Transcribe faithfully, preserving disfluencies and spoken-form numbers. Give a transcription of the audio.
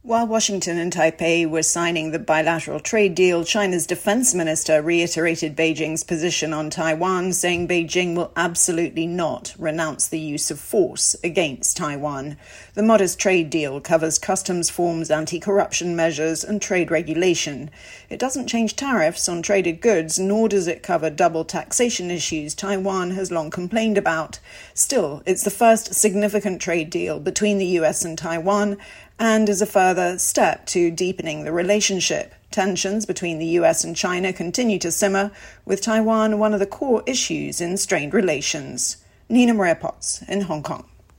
While Washington and Taipei were signing the bilateral trade deal, China's defense minister reiterated Beijing's position on Taiwan, saying Beijing will absolutely not renounce the use of force against Taiwan. The modest trade deal covers customs forms, anti-corruption measures, and trade regulation. It doesn't change tariffs on traded goods, nor does it cover double taxation issues Taiwan has long complained about. Still, it's the first significant trade deal between the U S and Taiwan, and is a further step to deepening the relationship. Tensions between the U S and China continue to simmer, with Taiwan one of the core issues in strained relations. Nina Maria Potts in Hong Kong.